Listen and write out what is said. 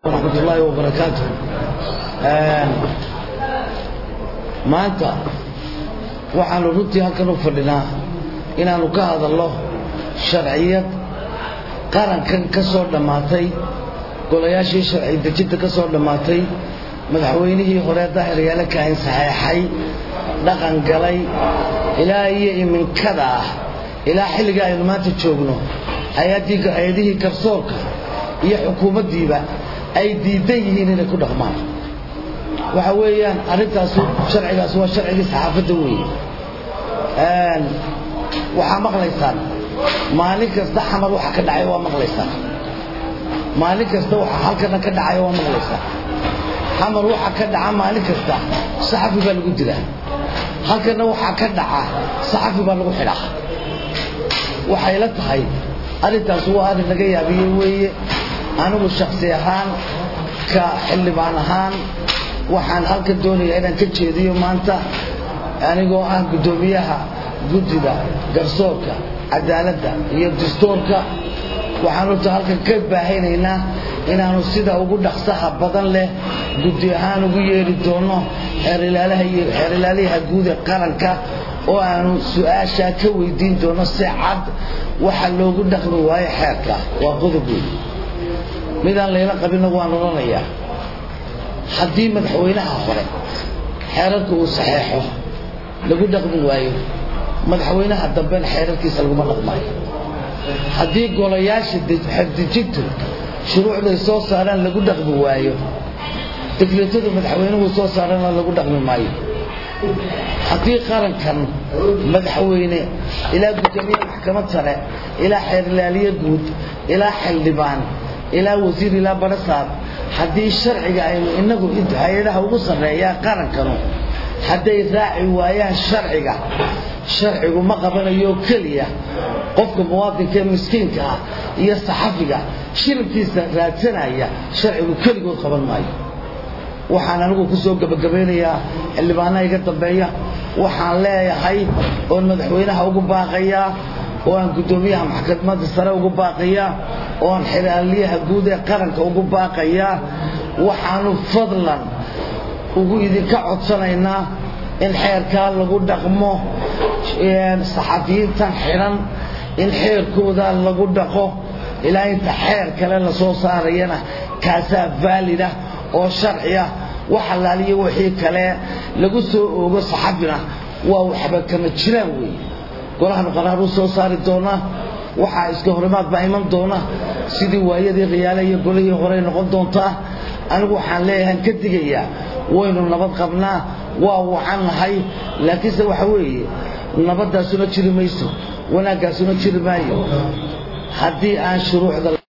ورحمة الله وبركاته. maanta waxaanu runtii halkan u fadhinaa inaanu ka hadalno sharciyad qarankan ka soo dhamaatay golayaashii sharci dejinta ka soo dhamaatay madaxweynihii hore daahiryaale ka saxeexay dhaqan galay ilaa iyo iminkada ilaa xilliga aynu maanta joogno hay'adihii garsoorka iyo xukuumaddiiba ay diidan yihiin inay ku dhaqmaan waxa weeyaan arintaas sharcigaas waa sharcigii saxaafadda weeye waxa maqlaysaan maalin kasta xamar waxa ka dhacay waa maqlaysaan maalin kasta waxa halkan ka dhacay waa maqlaysaan xamar waxa ka dhaca maalin kasta saxafi baa lagu dilaa halkan waxa ka dhaca saxafi baa lagu xidhaa waxay la tahay arintaas waa arin laga yaabiyay weeye anigu shakhsi ahaan ka xildhibaan ahaan waxaan halkan doonayaa inaan ka jeediyo maanta anigoo ah gudoomiyaha guddiga garsoorka cadaaladda iyo dastuurka waxaan u halkan ka baahinaynaa inaanu sida ugu dhaqsaha badan leh guddi ahaan ugu yeeri doono xeerilaalaha guud ee qaranka oo aanu su'aasha ka weydiin doono si cad waxa loogu dhaqmi waayo xeerka waa qodob weyn midaan leena qabina waan oranayaa haddii madaxweynaha hore xeerarka uu saxeexo lagu dhaqmi waayo madaxweynaha dambe xeerarkiisa lagu dhaqmaayo haddii golayaasha dejintu shuruucday soo saaraan lagu dhaqmi waayo dekreetada madaxweynuhu soo saarana lagu dhaqmi maayo haddii qarankan madaxweyne ilaa gudoomiye maxkamad sare ilaa xeerilaaliye guud ilaa xildhibaan ilaa wasiir ilaa barasaab haddii sharciga aynu inagu hay'adaha ugu sareeyaa qarankanu hadday raaci waayaan sharcigu ma qabanayo kaliya qofka muwaadinka miskiinka ah iyo saxafiga shirkiisa raadsanaya sharcigu kaligood qaban maayo waxaan anigu ku soo gabagabeynayaa xildhibaanaha iga dambeeya waxaan leeyahay oo madaxweynaha ugu baaqayaa oo aan gudoomiyaha maxkamadda sare ugu baaqayaa oo aan xeeraliyaha guud ee qaranka ugu baaqayaa waxaanu fadlan ugu idinka codsanaynaa in xeerka lagu dhaqmo saxafiyiintan xiran in xeerkooda lagu dhaqo ilaa inta xeer kale la soo saarayana kaasaa valida oo sharciya waxa laaliyo wixii kale lagu soo oogo saxafina waa waxba kama jiraan weeye golahan qaraar u soo saari doona waxa iska horimaad baa iman doona sidii waayadii qiyaale iyo golihii hore noqon doonta anigu waxaan leeyahay ka digayaa waynu nabad qabnaa waa waxanahay laakiinse waxa weeye nabadaasuna jiri mayso wanaagaasuna jiri maayo haddii aan shuruucda